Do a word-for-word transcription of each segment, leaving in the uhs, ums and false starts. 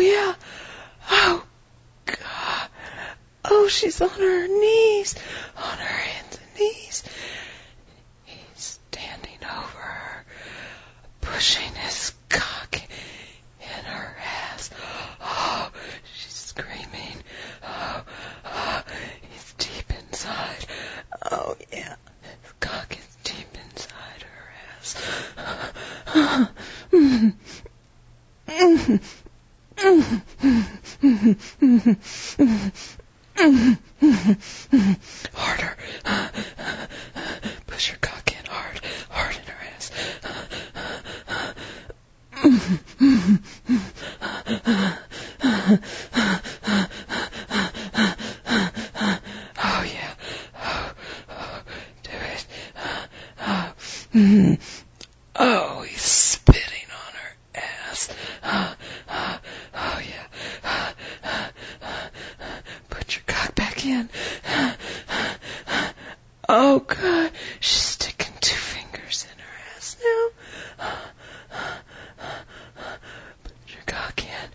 yeah. Oh, God. Oh, she's on her knees, on her hands and knees. He's standing over her, pushing his cock in her ass. Oh, she's screaming. Oh, oh, he's deep inside. Oh, yeah. His cock is deep inside her ass. Harder. Push your cock in hard. Hard in her ass. Oh, yeah. Oh, oh, do it. Oh, oh, he's spitting on her ass. Oh, oh, oh yeah. Put your cock back in. Oh, God. She's sticking two fingers in her ass now. Put your cock in.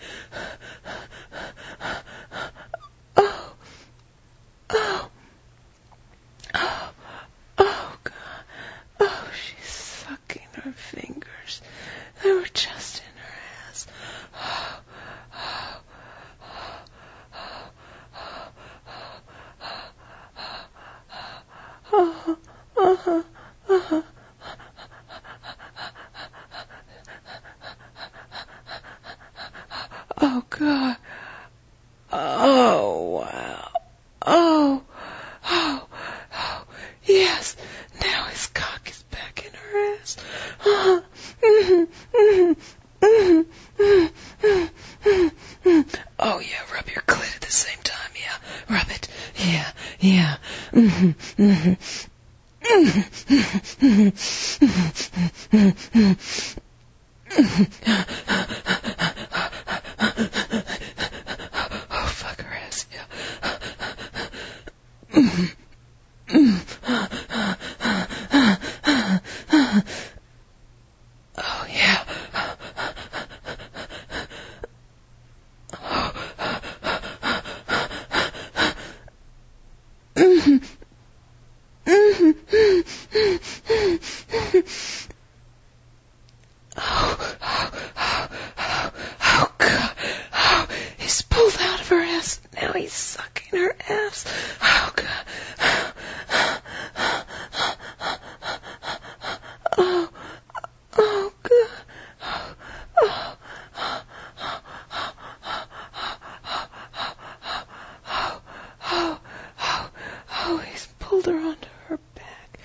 Oh. Oh. Oh. Oh, God. Oh, she's sucking her fingers. They were just in her ass. Oh. Oh. Oh. Oh. Oh. Uh-huh. Uh-huh. Oh, God. Oh, wow. Oh. Oh. Oh. Yes. Now his cock is back in her ass. Uh-huh. Mm-hmm. Mm-hmm. Mm-hmm. Mm-hmm. Oh, yeah. Rub your clit at the same time. Yeah. Rub it. Yeah. Yeah. Mm-hmm. Mm-hmm. Oh, fuck her ass, yeah. Oh, yeah. Oh, oh, oh, oh, oh, God. Oh, he's pulled out of her ass. Now he's sucking her ass. Oh, God. Oh, oh, God. Oh, oh, oh, oh, oh, oh, he's pulled her onto her back.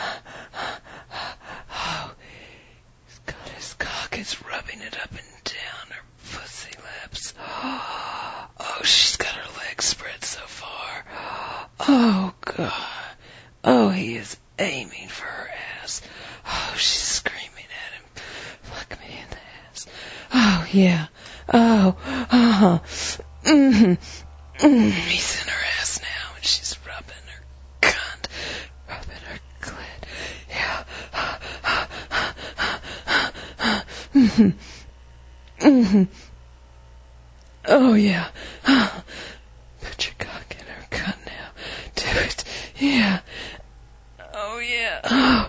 Oh, he's got his cock, he's rubbing it up and down her pussy lips. Oh, she's got her legs spread so far. Oh, God. Oh, he is aiming for her ass. Oh, she's screaming at him. Fuck me in the ass. Oh, yeah. Oh, uh-huh. Mm-hmm. Mm, he's in her ass now, and she's rubbing her cunt, rubbing her clit. Yeah. Mm-hmm. Mm-hmm. Oh, yeah. Put your cock in her cunt now. Do it. Yeah. Oh, yeah. Oh.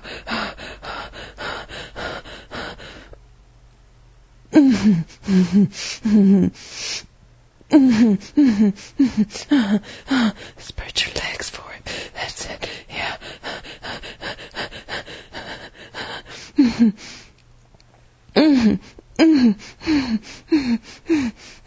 Mm-hmm. Mm-hmm. Mm-hmm. Mm-hmm. Spread your legs for him. That's it. Yeah. Mm-hmm. Mm-hmm. Mm-hmm. Mm-hmm.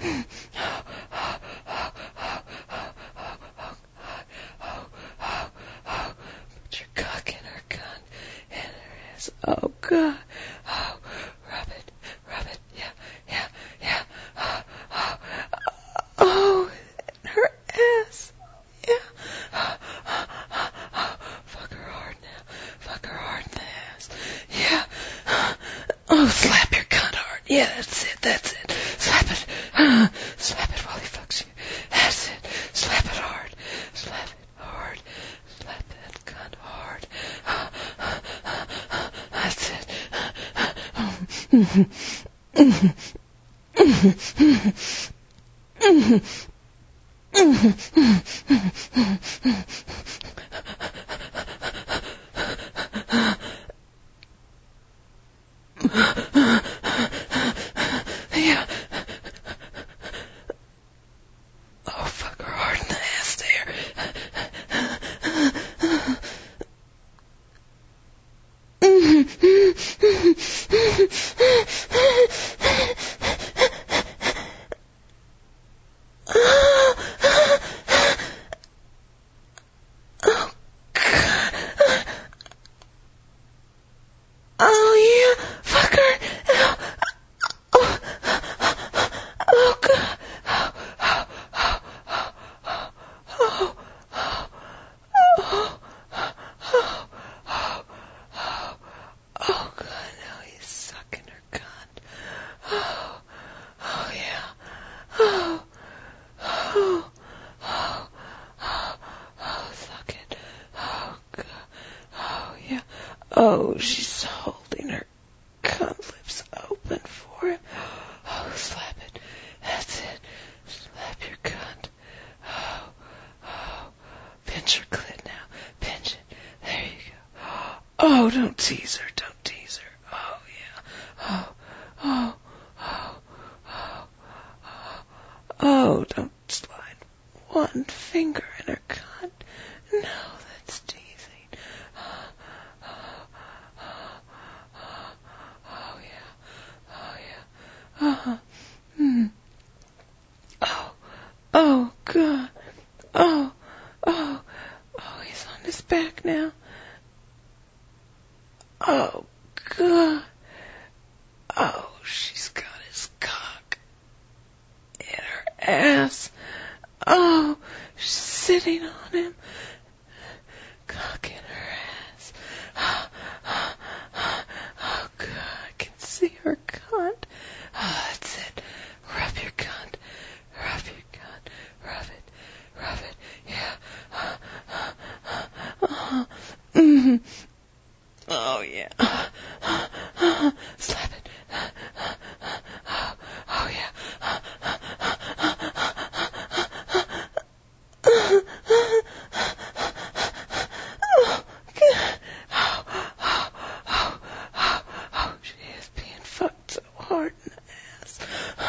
Put your cock in her gun, in her ass. Oh, God. Oh, rub it, rub it. Yeah, yeah, yeah. Oh, oh, oh, in her ass. Yeah. Oh, oh, oh, oh. Fuck her hard now. Fuck her hard in the ass. Yeah. Oh, slap your cunt hard. Yeah, that's it, that's it. Slap it. Uh, slap it while he fucks you. That's it. Slap it hard. Slap it hard. Slap that cunt hard. Uh, uh, uh, uh, that's it. Uh, uh, mm-hmm. Mm-hmm. Mm-hmm. Yeah. Oh, fuck her hard in the ass there. Oh, yeah. Fuck her. Oh, oh, oh God. Oh, oh, oh, oh, oh, oh, oh, oh, oh, oh, oh, God, now he's sucking her cunt. Oh, oh, yeah. Oh, oh, oh, oh, oh, suck it. Oh, God. Oh, yeah. Oh, she's holding her cunt lips open for him. Oh, slap it. That's it. Slap your cunt. Oh, oh. Pinch her clit now. Pinch it. There you go. Oh, don't tease her. Don't tease her. Oh, yeah. Oh, oh, oh, oh, oh. Oh, don't slide one finger in her cunt. No, that's teasing. Oh, oh, oh, oh, oh, yeah. Oh, yeah. Uh-huh. Hmm. Oh, oh, God. Oh, oh, oh, he's on his back now. Oh, God. Oh, she's got his cock in her ass. Oh, she's sitting on him. Cock in her ass. Oh, oh, oh, oh, God, I can see her cunt. Oh, that's it. Rub your cunt. Rub your cunt. Rub it. Rub it. Yeah. Uh, uh, uh, uh, mm-hmm. Oh, yeah. Uh, uh, uh, slap it. Uh, uh, uh, oh, oh, yeah. Uh, uh, uh, uh, uh, uh, uh, oh, God. Oh, oh, oh, oh, oh, she is being fucked so hard in the ass.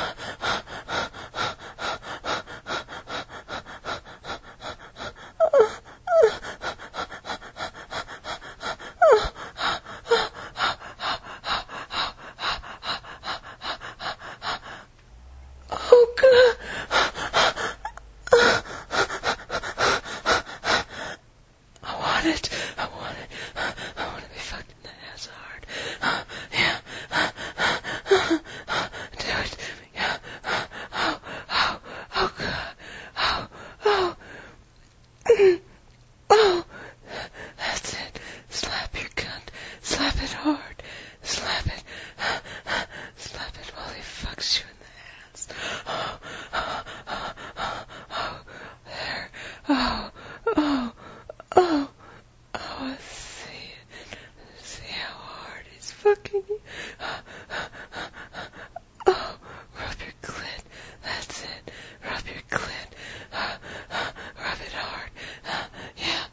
Oh, God. I want it. I want it. I want to be fucked in the ass hard. Yeah. Do it to me. Yeah. Oh, oh, oh, God. Oh, oh. Oh. That's it. Slap your cunt. Slap it hard. Slap it. Slap it while he fucks you in the ass. Oh, oh, oh, oh, oh. There. Oh, oh, oh. Oh, I see it. See how hard he's fucking you. Oh, rub your clit. That's it. Rub your clit. Rub it hard. Yeah.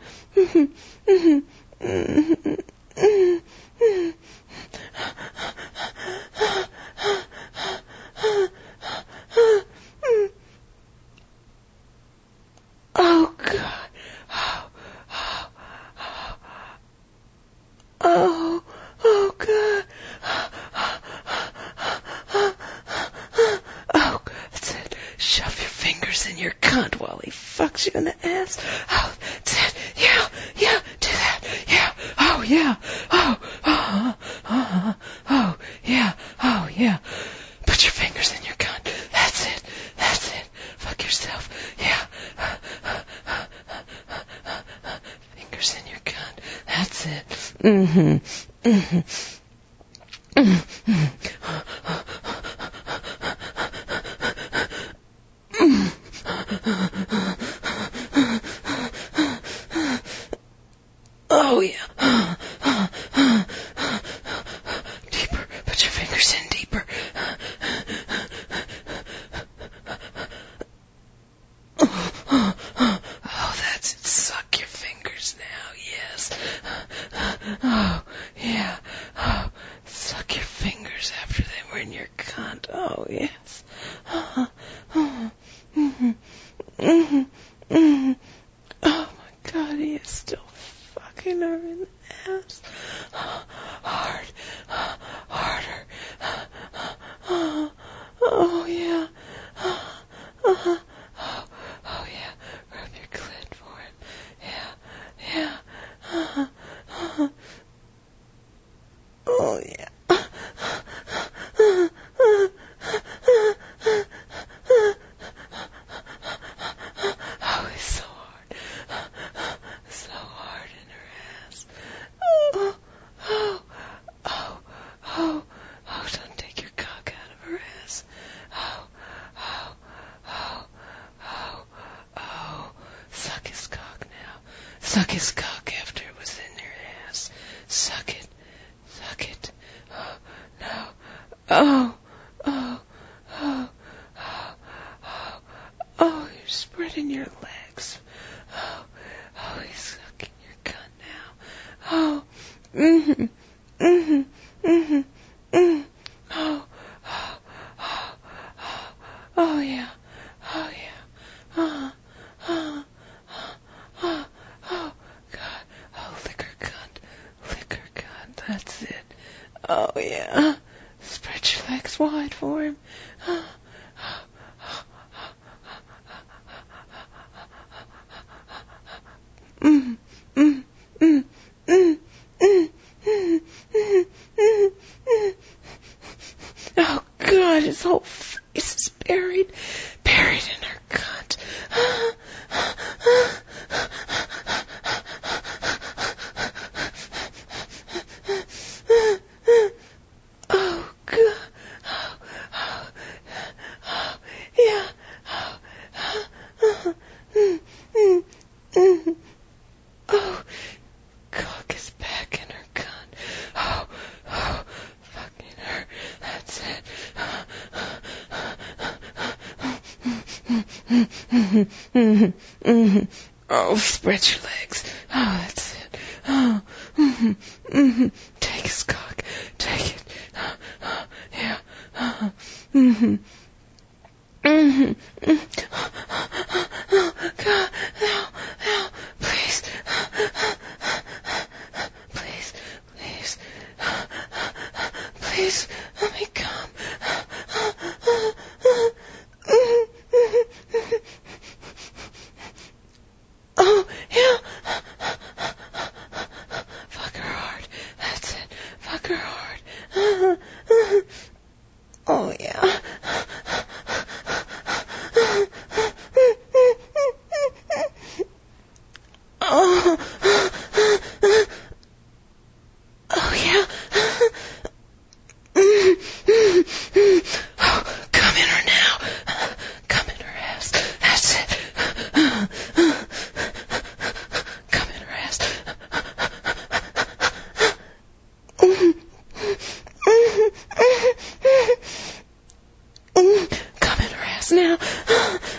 Oh, God. Oh, oh, oh, oh, oh, God. Oh, that's it. Shove your fingers in your cunt while he fucks you in the ass. Oh, that's it. Yeah, yeah, do that. Yeah. Oh, yeah. Oh, oh, oh, oh, yeah. Oh, yeah. Put your fingers in your cunt. That's it. That's it. Fuck yourself. Yeah. Fingers in your cunt. That's it. Mm-hmm. Mm-hmm. Mm-hmm. Oh, yeah. Deeper. Put your fingers in deeper. cunt. Oh, yes. Oh, oh, mm-hmm, mm-hmm, mm-hmm. Oh, my God, he is still fucking her in the ass. Hard. Harder. Oh, oh yeah. Oh, oh, oh, yeah. Rub your clit for him. Yeah, yeah. Oh, oh, oh yeah. Oh, he's so hard. So hard in her ass. Oh, oh, oh, oh, oh, don't take your cock out of her ass. Oh, oh, oh, oh, oh. Suck his cock now. Suck his cock after it was in your ass. Suck it. Suck it. Oh, no. Oh, oh, oh, oh, oh, oh, you're spreading your legs. Oh, oh, he's sucking your cunt now. Oh, mm-hmm, mm-hmm, mm-hmm, mm-hmm. Oh, oh, oh, oh, oh, yeah, oh, yeah, oh, oh, oh, oh, oh, God, oh, liquor cunt, liquor cunt, that's it. Oh, yeah. Spread your legs wide for him. Mm, mm, mm, mm, mm, mm, mm, mm, mm. Oh, God, his whole face is buried, buried in her cunt. Oh, God. Oh, oh, oh, yeah. Oh, oh, mm, mm, mm. Oh, cock is back in her cunt. Oh, oh, fucking her. That's it. Oh, spread your legs. Oh, that's it. Oh, mm-hmm, mm-hmm. Take his cock. Take it. Oh, oh, yeah. Oh, mm-hmm. Mm-hmm. Mm-hmm. Oh, God. No, no. Please. Please. Please. Please. Let me come. Oh, yeah. Fuck her hard. That's it. Fuck her hard. Oh, yeah. Oh, oh, yeah. Oh, come in her now. Come in her ass. That's it. Come in her ass. Come in her ass now.